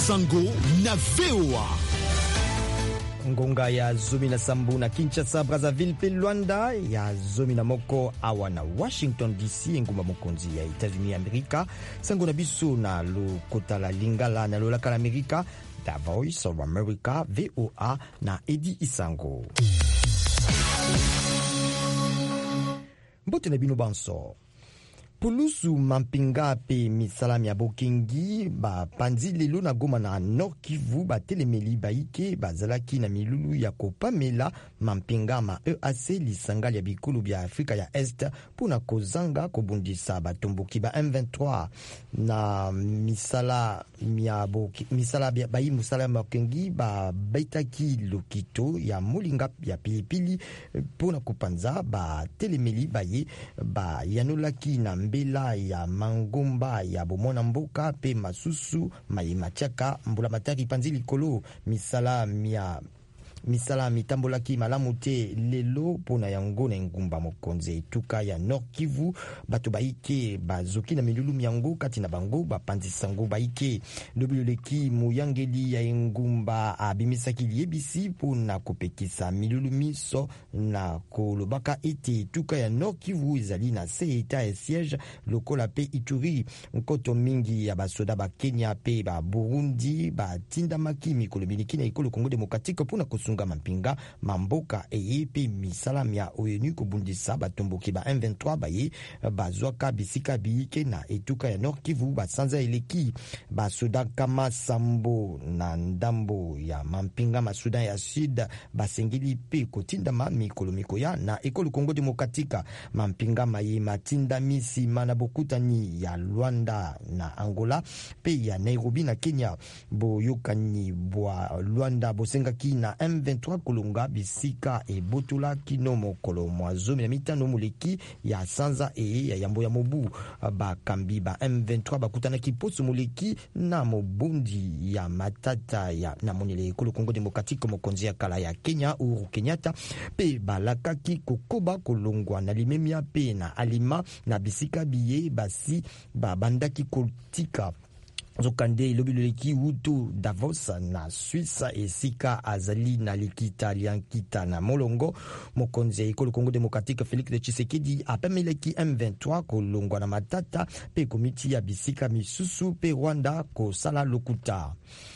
Sango na VOA. Ngonga ya zomi na sambu na Kinshasa, Brazzaville pe Luanda, ya zomi na moko awa na Washington DC, ngumba mokonzi ya Etats-Unis Amerika. Sango na biso na lokota la lingala na lolaka la Amerika, The Voice of America, VOA na Edi Isango. Mbote na bino banso. Pulusu mampinga pe misalami ya bokengi ba panzi lelo na Goma na Nord Kivu ba telemeli ba ike ba zalaki na milulu ya kopamela mampinga ma EAC lisangali ya bikulu bya Afrika ya Est puna kozanga kobundisa batomboki ba M23 na misala bayi musala makengi ba baitaki lokito ya mulinga ya pilipili puna kupanza ba telemeli baye ba yanolaki na mbela ya mangomba ya bomona mboka pe masusu machaka mbula matari panzi likolo misala mitambolaki malamu te lelo pona yango na ngumba mokonzi etuka ya Nord Kivu bato baike bazoki na milulu yango kati na bango bapanzi sango baike lobiloleki muyangeli ya ngumba abimisaki liebisi pona kopekisa milulu miso na kolobaka ete etuka ya Nord Kivu ezali na se eta et siège lokola pe Ituri. Nkoto mingi ya basoda ba Kenya pe ba Burundi batindamaki mikolo miliki na ekolo Kongo Demokratike pona kosunga mampinga mamboka eyepe misalami ya ONU kobundisa batomboki ba M23 baye bazwaka bisika biike na etuka ya Nord Kivu basanza eleki basoda kama sambo na ndambo ya mampinga masudan ya Sud basengeli pe kotindama mikolo mikoya na ekolo Kongo Demokratika mampinga maye matinda misi mana bokutani ya Luanda na Angola pe ya Nairobi na Kenya boyokani bwa Luanda bosengaki na M23 kolonga bisika e botula kino mokolo mwazomi na mitano muleki ya sanza e ya yambo ya mobu bakambi ba M23 bakutana kiposo muleki na mobundi ya matata ya na monele ekolo Kongo Demokratike mokonzi ya kala ya Kenya Uhuru Kenyatta pe balakaki kokoba kolongwa na limemia pe na alima na bisika biye basi babandaki kotika zokande lobiloleki wuto Davos na Suisse esika azali na likita liankita na molongo mokonzi ya ekolo Kongo Demokratike Félix Tshisekedi apemeleki M23 kolongwa na matata pe komiti ya bisika misusu pe Rwanda kosala lokuta.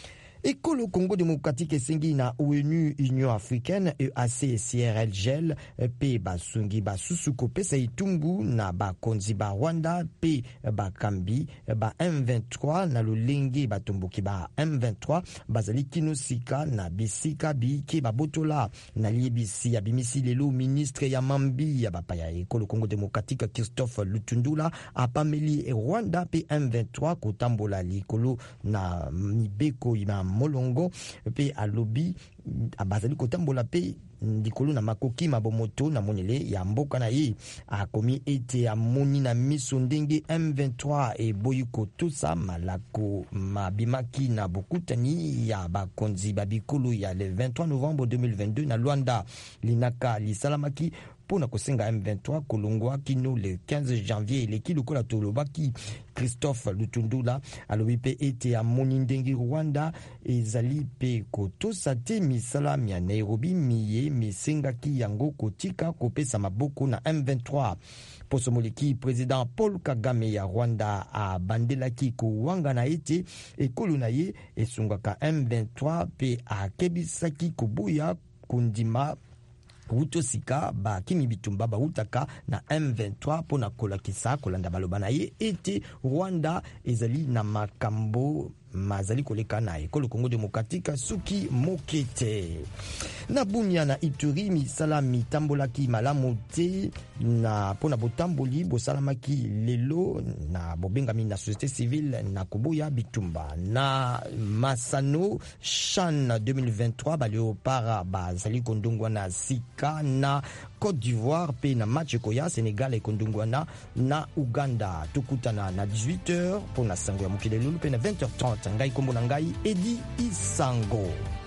Ekolo Kongo Demokratike esengi na ONU, Union Africaine, EAC, CRL, GEL, pe basungi basusu kopesa itumbu na bakonzi ba Rwanda pe bakambi ba M23 na lolenge batomboki ba M23 bazali kinosika na bisika biike babotola na liebisi ya bimisi lelo ministre ya mambi ya bapaya Ekolo Kongo Demokratike Christophe Lutundula apameli Rwanda pe M23 kotambola likolo na mibeko ina molongo pe alobi abazali kotambola pe ndikolo na makoki mabomoto na monele ya mboka na ye akomi ete amoni na miso ndenge M23 e boyiko tosa malako mabimaki na bokutani ya bakonzi babikolo ya le 23 novembre 2022 na Luanda linaka lisalamaki pona kosenga M23 kolongwa kino le 15 janvier leki lokola tolobaki Christophe Lutundula alobi pe ete amoni ndenge Rwanda ezali pe kotosa te misalami ya Nairobi miye misengaki yango kotika kopesa maboko na M23. Poso moleki président Paul Kagame ya Rwanda abandelaki kowanga na ete ekolo na ye esungaka M23 pe akebisaki kobuya kundima Wuto sika ba kimi bitumba ba utaka na M23 pona kolakisa kolanda baloba na ye ete Rwanda ezali na makambo mazali koleka na ekolo Kongo Demokratike suki mokete. Na Bunia na Ituri misala mitambolaki malamu te na pona botamboli bosalamaki lelo na bobengami na société civile na koboya bitumba. Na Masano Chan 2023 Léopard bazali kondungwa na sika na Côte d'Ivoire pe na match koya Sénégal e kondungwa na Uganda. Tukutana na 18h pona sango ya mokili lulu pe na 20h30 ngai kombo na ngai Edi Isango.